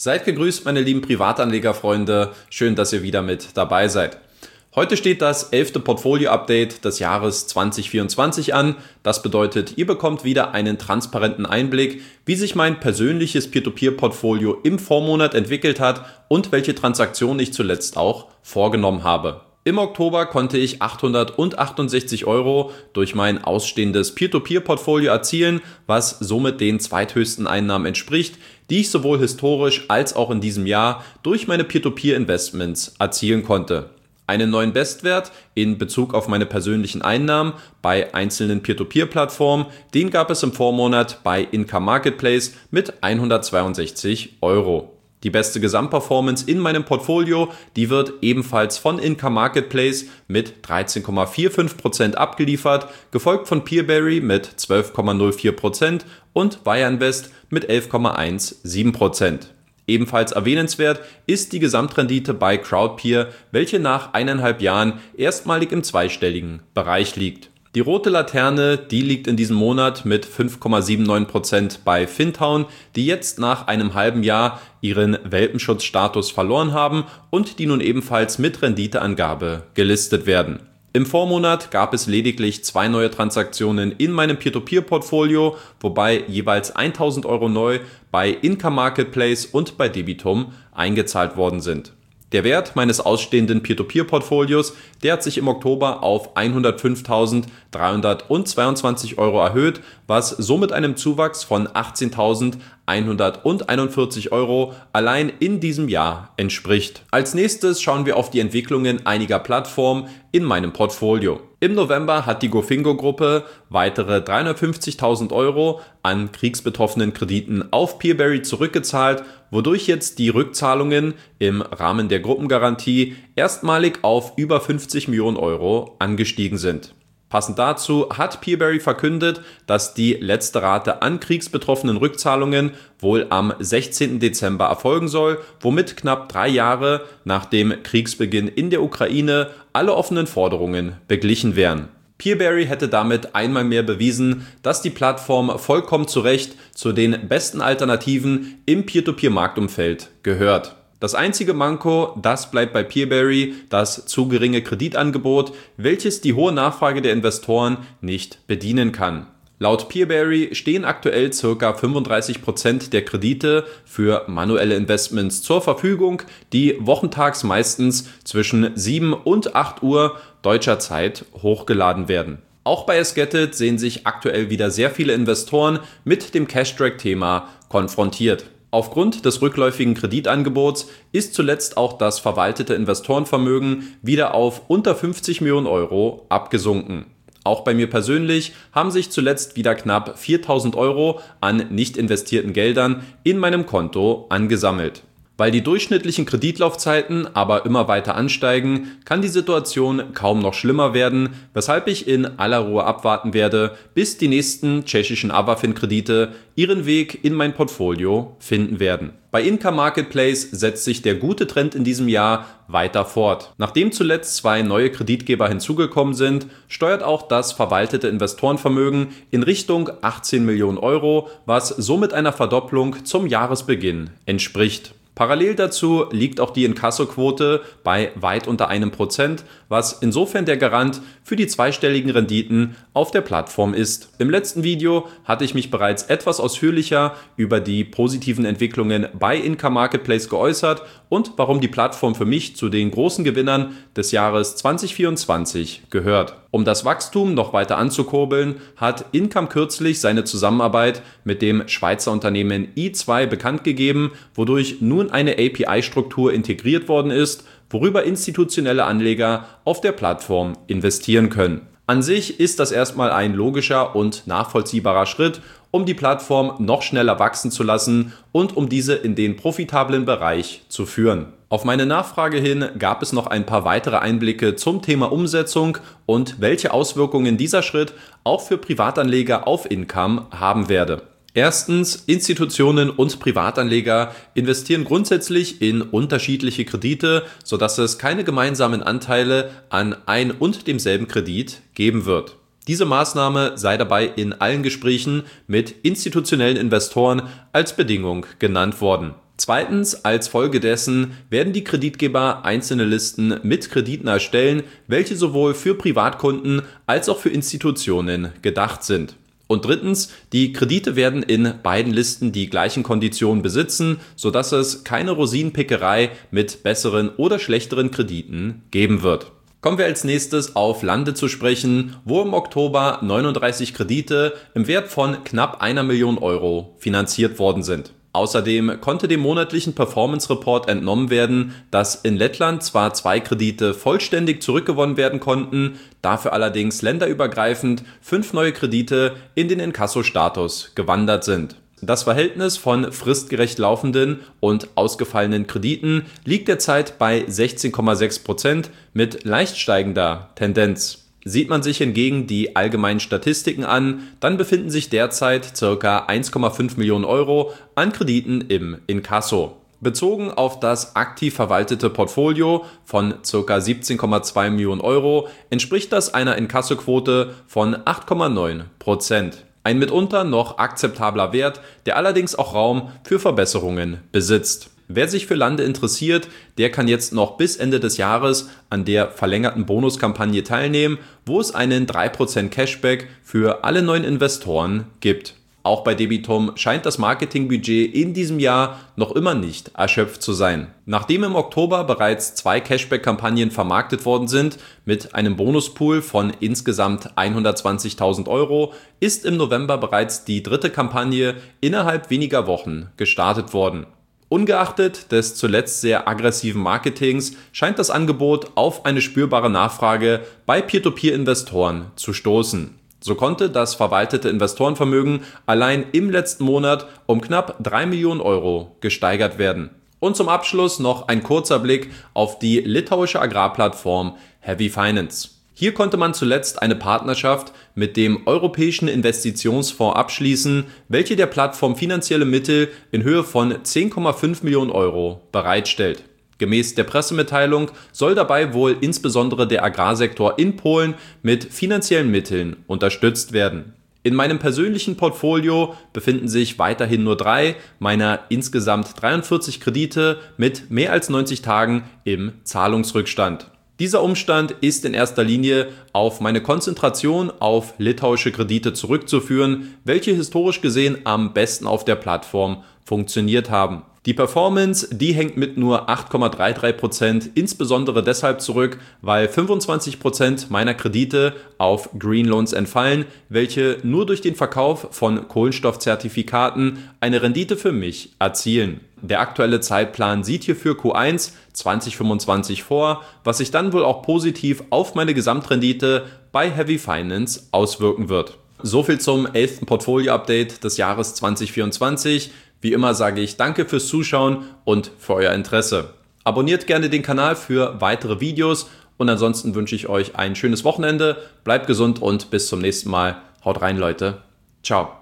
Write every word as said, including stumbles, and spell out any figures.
Seid gegrüßt, meine lieben Privatanlegerfreunde. Schön, dass ihr wieder mit dabei seid. Heute steht das elfte Portfolio-Update des Jahres zwanzig vierundzwanzig an. Das bedeutet, ihr bekommt wieder einen transparenten Einblick, wie sich mein persönliches Peer-to-Peer-Portfolio im Vormonat entwickelt hat und welche Transaktionen ich zuletzt auch vorgenommen habe. Im Oktober konnte ich achthundertachtundsechzig Euro durch mein ausstehendes Peer-to-Peer-Portfolio erzielen, was somit den zweithöchsten Einnahmen entspricht, die ich sowohl historisch als auch in diesem Jahr durch meine Peer-to-Peer-Investments erzielen konnte. Einen neuen Bestwert in Bezug auf meine persönlichen Einnahmen bei einzelnen Peer-to-Peer-Plattformen, den gab es im Vormonat bei Income Marketplace mit hundertzweiundsechzig Euro. Die beste Gesamtperformance in meinem Portfolio, die wird ebenfalls von Income Marketplace mit dreizehn Komma fünfundvierzig Prozent abgeliefert, gefolgt von Peerberry mit zwölf Komma null vier Prozent und Wireinvest mit elf Komma siebzehn Prozent. Ebenfalls erwähnenswert ist die Gesamtrendite bei Crowdpeer, welche nach eineinhalb Jahren erstmalig im zweistelligen Bereich liegt. Die rote Laterne, die liegt in diesem Monat mit fünf Komma neunundsiebzig Prozent bei Fintown, die jetzt nach einem halben Jahr ihren Welpenschutzstatus verloren haben und die nun ebenfalls mit Renditeangabe gelistet werden. Im Vormonat gab es lediglich zwei neue Transaktionen in meinem Peer-to-Peer-Portfolio, wobei jeweils tausend Euro neu bei Income Marketplace und bei Debitum eingezahlt worden sind. Der Wert meines ausstehenden Peer-to-Peer-Portfolios, der hat sich im Oktober auf hundertfünftausenddreihundertzweiundzwanzig Euro erhöht, was somit einem Zuwachs von achtzehntausendeinhunderteinundvierzig Euro allein in diesem Jahr entspricht. Als nächstes schauen wir auf die Entwicklungen einiger Plattformen in meinem Portfolio. Im November hat die Gofingo-Gruppe weitere dreihundertfünfzigtausend Euro an kriegsbetroffenen Krediten auf Peerberry zurückgezahlt, wodurch jetzt die Rückzahlungen im Rahmen der Gruppengarantie erstmalig auf über fünfzig Millionen Euro angestiegen sind. Passend dazu hat Peerberry verkündet, dass die letzte Rate an kriegsbetroffenen Rückzahlungen wohl am sechzehnten Dezember erfolgen soll, womit knapp drei Jahre nach dem Kriegsbeginn in der Ukraine alle offenen Forderungen beglichen wären. Peerberry hätte damit einmal mehr bewiesen, dass die Plattform vollkommen zu Recht zu den besten Alternativen im Peer-to-Peer-Marktumfeld gehört. Das einzige Manko, das bleibt bei Peerberry, das zu geringe Kreditangebot, welches die hohe Nachfrage der Investoren nicht bedienen kann. Laut Peerberry stehen aktuell ca. fünfunddreißig Prozent der Kredite für manuelle Investments zur Verfügung, die wochentags meistens zwischen sieben und acht Uhr deutscher Zeit hochgeladen werden. Auch bei Esgetit sehen sich aktuell wieder sehr viele Investoren mit dem Cash-Drag-Thema konfrontiert. Aufgrund des rückläufigen Kreditangebots ist zuletzt auch das verwaltete Investorenvermögen wieder auf unter fünfzig Millionen Euro abgesunken. Auch bei mir persönlich haben sich zuletzt wieder knapp viertausend Euro an nicht investierten Geldern in meinem Konto angesammelt. Weil die durchschnittlichen Kreditlaufzeiten aber immer weiter ansteigen, kann die Situation kaum noch schlimmer werden, weshalb ich in aller Ruhe abwarten werde, bis die nächsten tschechischen Avafin-Kredite ihren Weg in mein Portfolio finden werden. Bei Income Marketplace setzt sich der gute Trend in diesem Jahr weiter fort. Nachdem zuletzt zwei neue Kreditgeber hinzugekommen sind, steuert auch das verwaltete Investorenvermögen in Richtung achtzehn Millionen Euro, was somit einer Verdopplung zum Jahresbeginn entspricht. Parallel dazu liegt auch die Inkassoquote bei weit unter einem Prozent, was insofern der Garant für die zweistelligen Renditen auf der Plattform ist. Im letzten Video hatte ich mich bereits etwas ausführlicher über die positiven Entwicklungen bei Income Marketplace geäußert und warum die Plattform für mich zu den großen Gewinnern des Jahres zwanzig vierundzwanzig gehört. Um das Wachstum noch weiter anzukurbeln, hat Income kürzlich seine Zusammenarbeit mit dem Schweizer Unternehmen i zwei bekannt gegeben, wodurch nun eine A P I-Struktur integriert worden ist, worüber institutionelle Anleger auf der Plattform investieren können. An sich ist das erstmal ein logischer und nachvollziehbarer Schritt, um die Plattform noch schneller wachsen zu lassen und um diese in den profitablen Bereich zu führen. Auf meine Nachfrage hin gab es noch ein paar weitere Einblicke zum Thema Umsetzung und welche Auswirkungen dieser Schritt auch für Privatanleger auf Income haben werde. Erstens, Institutionen und Privatanleger investieren grundsätzlich in unterschiedliche Kredite, sodass es keine gemeinsamen Anteile an ein und demselben Kredit geben wird. Diese Maßnahme sei dabei in allen Gesprächen mit institutionellen Investoren als Bedingung genannt worden. Zweitens, als Folge dessen werden die Kreditgeber einzelne Listen mit Krediten erstellen, welche sowohl für Privatkunden als auch für Institutionen gedacht sind. Und drittens, die Kredite werden in beiden Listen die gleichen Konditionen besitzen, sodass es keine Rosinenpickerei mit besseren oder schlechteren Krediten geben wird. Kommen wir als nächstes auf Lande zu sprechen, wo im Oktober neununddreißig Kredite im Wert von knapp einer Million Euro finanziert worden sind. Außerdem konnte dem monatlichen Performance Report entnommen werden, dass in Lettland zwar zwei Kredite vollständig zurückgewonnen werden konnten, dafür allerdings länderübergreifend fünf neue Kredite in den Inkasso-Status gewandert sind. Das Verhältnis von fristgerecht laufenden und ausgefallenen Krediten liegt derzeit bei sechzehn Komma sechs Prozent mit leicht steigender Tendenz. Sieht man sich hingegen die allgemeinen Statistiken an, dann befinden sich derzeit ca. eins Komma fünf Millionen Euro an Krediten im Inkasso. Bezogen auf das aktiv verwaltete Portfolio von ca. siebzehn Komma zwei Millionen Euro entspricht das einer Inkassoquote von acht Komma neun Prozent. Ein mitunter noch akzeptabler Wert, der allerdings auch Raum für Verbesserungen besitzt. Wer sich für Lande interessiert, der kann jetzt noch bis Ende des Jahres an der verlängerten Bonuskampagne teilnehmen, wo es einen drei Prozent Cashback für alle neuen Investoren gibt. Auch bei Debitum scheint das Marketingbudget in diesem Jahr noch immer nicht erschöpft zu sein. Nachdem im Oktober bereits zwei Cashback-Kampagnen vermarktet worden sind, mit einem Bonuspool von insgesamt hundertzwanzigtausend Euro, ist im November bereits die dritte Kampagne innerhalb weniger Wochen gestartet worden. Ungeachtet des zuletzt sehr aggressiven Marketings scheint das Angebot auf eine spürbare Nachfrage bei Peer-to-Peer-Investoren zu stoßen. So konnte das verwaltete Investorenvermögen allein im letzten Monat um knapp drei Millionen Euro gesteigert werden. Und zum Abschluss noch ein kurzer Blick auf die litauische Agrarplattform Heavy Finance. Hier konnte man zuletzt eine Partnerschaft mit dem Europäischen Investitionsfonds abschließen, welche der Plattform finanzielle Mittel in Höhe von zehn Komma fünf Millionen Euro bereitstellt. Gemäß der Pressemitteilung soll dabei wohl insbesondere der Agrarsektor in Polen mit finanziellen Mitteln unterstützt werden. In meinem persönlichen Portfolio befinden sich weiterhin nur drei meiner insgesamt dreiundvierzig Kredite mit mehr als neunzig Tagen im Zahlungsrückstand. Dieser Umstand ist in erster Linie auf meine Konzentration auf litauische Kredite zurückzuführen, welche historisch gesehen am besten auf der Plattform funktioniert haben. Die Performance, die hängt mit nur acht Komma dreiunddreißig Prozent insbesondere deshalb zurück, weil fünfundzwanzig Prozent meiner Kredite auf Green Loans entfallen, welche nur durch den Verkauf von Kohlenstoffzertifikaten eine Rendite für mich erzielen. Der aktuelle Zeitplan sieht hier für Q eins zwanzig fünfundzwanzig vor, was sich dann wohl auch positiv auf meine Gesamtrendite bei Heavy Finance auswirken wird. Soviel zum elften Portfolio-Update des Jahres zwanzig vierundzwanzig. Wie immer sage ich danke fürs Zuschauen und für euer Interesse. Abonniert gerne den Kanal für weitere Videos und ansonsten wünsche ich euch ein schönes Wochenende, bleibt gesund und bis zum nächsten Mal. Haut rein, Leute. Ciao.